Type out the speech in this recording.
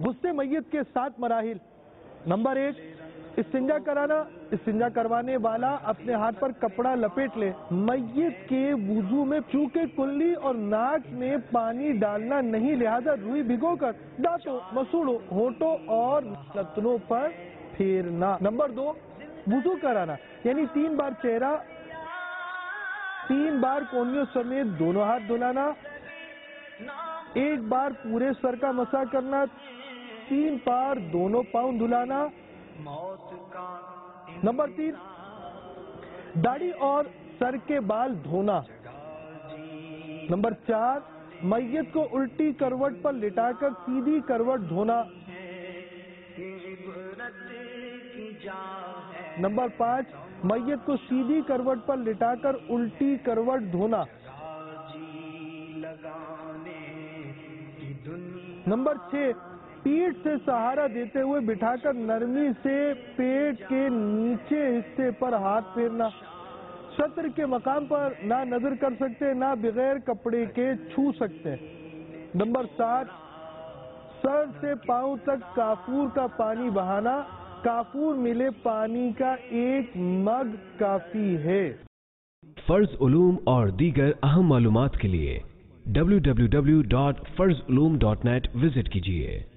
غسل میت کے 7 مراحل۔ نمبر 1، استنجا کرانا۔ استنجا کروانے والا اپنے ہاتھ پر کپڑا لپیٹ لے۔ میت کے وضو میں چونکہ کلی اور ناک میں پانی ڈالنا نہیں، لہذا روئی بھگو کر دانتوں، مسوڑوں، ہونٹوں اور نتنوں پر پھیرنا۔ نمبر 2، وضو کرانا، یعنی 3 بار چہرہ، 3 بار کونیوں سمیت دونوں ہاتھ دھلانا، 1 بار پورے سر کا مسح کرنا، 3 بار دونوں پاؤں دھلانا۔ نمبر 3، داڑھی اور سر کے بال دھونا۔ نمبر 4، میت کو الٹی کروٹ پر لٹا کر سیدھی کروٹ دھونا۔ نمبر 5، میت کو سیدھی کروٹ پر لٹا کر الٹی کروٹ دھونا۔ نمبر 6، پیٹھ سے سہارا دیتے ہوئے بٹھا کر نرمی سے پیٹ کے نیچے حصے پر ہاتھ پھیرنا۔ سطر کے مقام پر نہ نظر کر سکتے، نہ بغیر کپڑے کے چھو سکتے۔ نمبر 7، سر سے پاؤں تک کافور کا پانی بہانا۔ کافور ملے پانی کا 1 مگ کافی ہے۔ فرض علوم اور دیگر اہم معلومات کے لیے www.farzulum.net وزٹ کیجیے۔